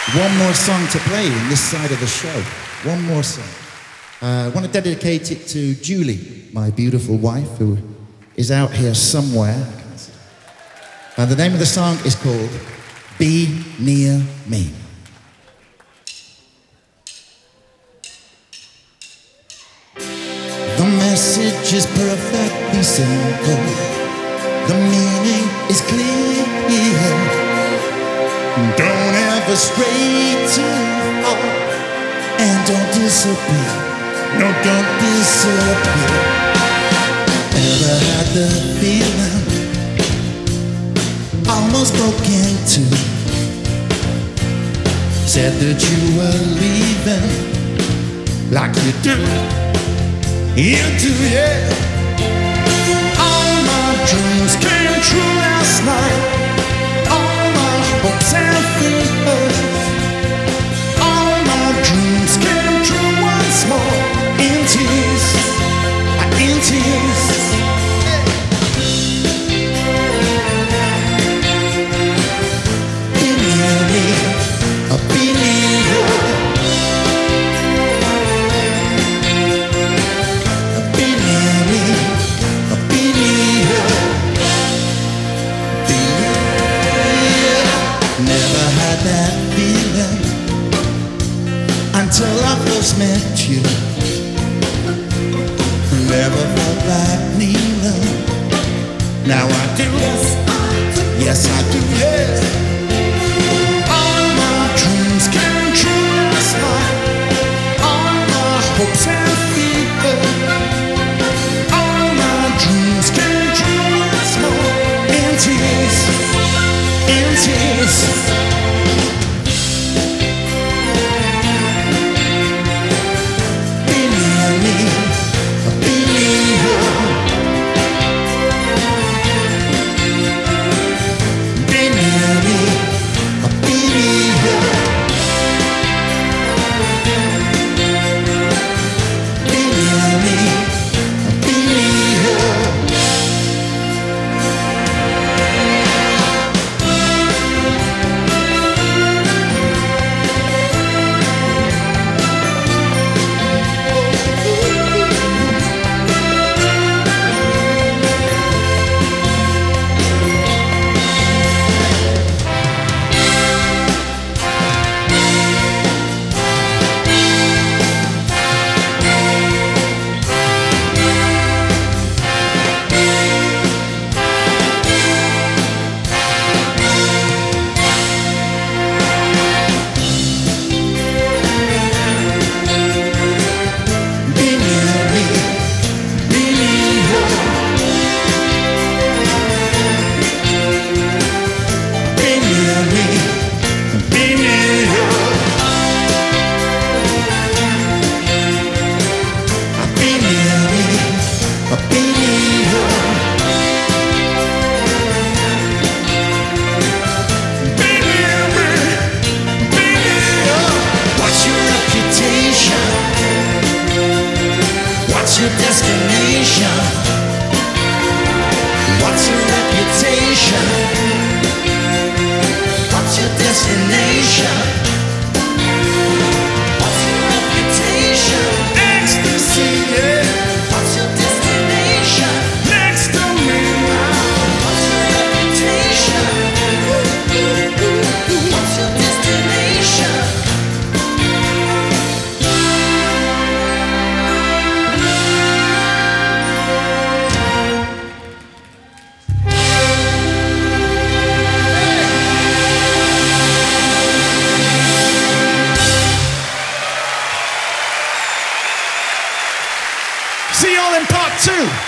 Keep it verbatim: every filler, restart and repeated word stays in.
One more song to play in this side of the show. One more song. Uh, I want to dedicate it to Julie, my beautiful wife, who is out here somewhere. And the name of the song is called Be Near Me. The message is perfectly simple. The meaning is clear. Don't ever stray too far, and don't disappear. No, don't disappear. Ever had the feeling, almost broke into. Said that you were leaving, like you do. You do, yeah. All my dreams came true last night. All my hopes and fears. All my dreams came true once more. In tears, in tears. Be near me, be near you. That feeling until I first met you. Never felt like kneeling. Now I do. Yes, I do. Yeah. All my dreams came true last night. All my hopes and fears. All my dreams came true once more. In tears, in tears. What's your destination? What's your reputation? What's your destination? What's your reputation? Ecstasy, yeah. What's your destination? Next to me now. What's your reputation? What's your destination? See y'all in part two.